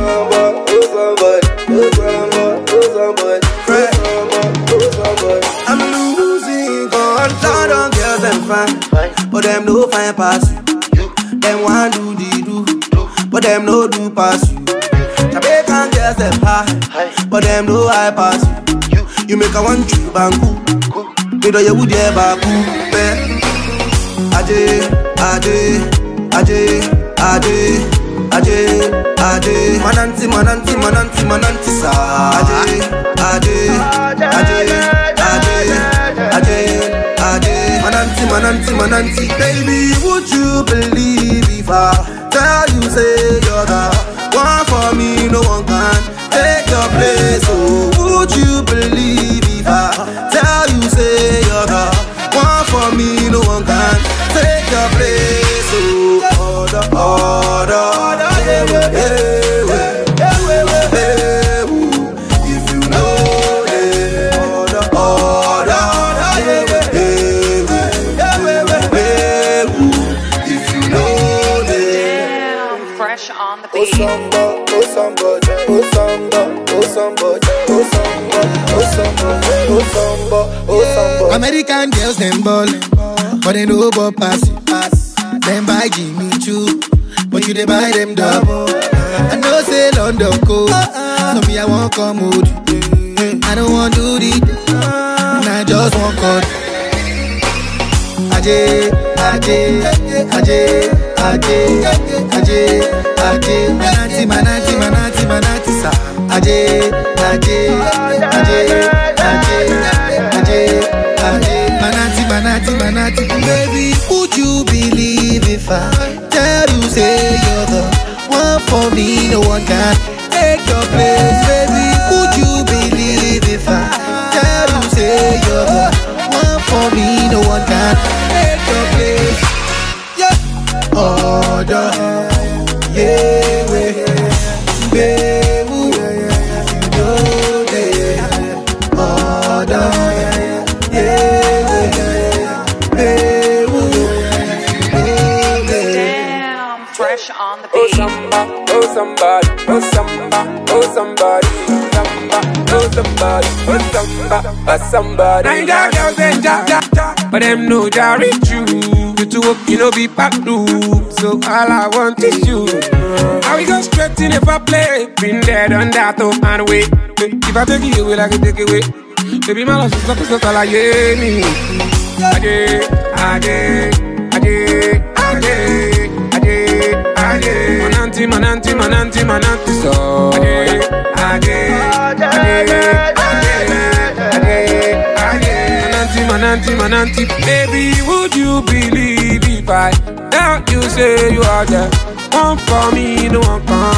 I'm losing control on girls them fine, but them no fine pass you. Them want do the do, but them no do pass you. Jamaican girls them high, but them no high pass you. You make a one tree bangu, you know you would ever cool. Aje, aje, aje, aje, aje, aje. Mananti, mananti, mananti, mananti sa. Aje, aje, aje, aje, aje, aje. Mananti, mananti, mananti. Baby, would you believe if I tell you say you're the one for me, no one can take your place? Oh, would you believe if I tell you say you're the one for me, no one can take your place? Oh, order, order, if you know it, order, order, if you know it. Damn, fresh on the beat. Oh somebody, oh somebody, oh somebody, oh somebody, oh somebody, oh somebody, oh somebody. American girls them ball, but they know about pass. Them buy Jimmy Choo, but you they buy them double. I know say London cold, so me I won't come with you. I don't want to do it, and I just want cut. Aje, aje, aje, aje, aje, aje. Mananti, mananti, mananti, mananti sa. Aje, aje, aje, aje, aje, aje. Mananti, mananti, mananti. Baby, would you believe if I tell you say you're the one for me, no one can take your place? Baby, would you believe if I tell you say you're the one for me, no one can take your place? Yeah. Order, yeah, baby, you know that. Order, yeah, baby, Damn, fresh on the beat. Oh somebody, oh somebody, oh somebody, oh somebody, oh somebody, oh somebody. Ninja girls and ja, but them know ja reach you. You to work, you know be back loop. So all I want is you. I will go straight in if I play. Been there, done that, oh and wait. If I take you away, I can take it away. Baby, my love is like a sort of like me. Aje, aje, aje, aje, aje, aje. Mananti, mananti, mananti, mananti so. Aje, aje, aje, aje, aje, aje. Mananti, mananti, mananti. Baby, would you believe if I tell you say you are the one for me, no one can